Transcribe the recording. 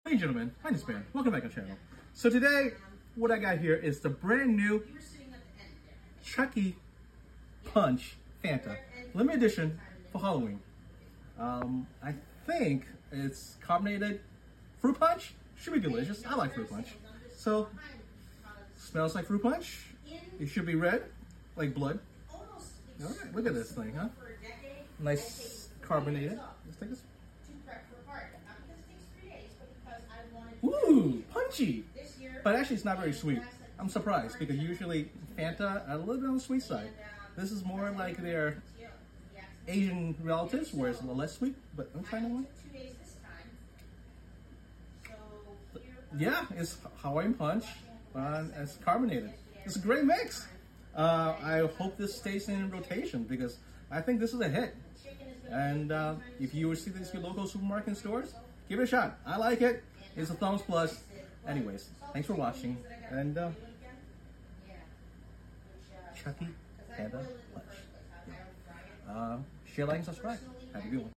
Hey gentlemen, my name is Ben. Welcome back to the channel. So today, what I got here is the brand new Chucky Punch Fanta limited edition for Halloween. I think it's carbonated fruit punch. Should be delicious. I like fruit punch. So smells like fruit punch. It should be red, like blood. All right, look at this thing, huh? Nice carbonated. Let's take this. Ooh, punchy! But actually it's not very sweet. I'm surprised because usually Fanta are a little bit on the sweet side. This is more like their Asian relatives where it's a little less sweet, but I'm trying one. Yeah, it's Hawaiian Punch and it's carbonated. It's a great mix. I hope this stays in rotation because I think this is a hit. And if you see this at your local supermarket and stores, give it a shot. I like it. It's a thumbs plus. Anyways, thanks for watching. And Chucky Fanta Punch. Share, like, and subscribe. Have a good one.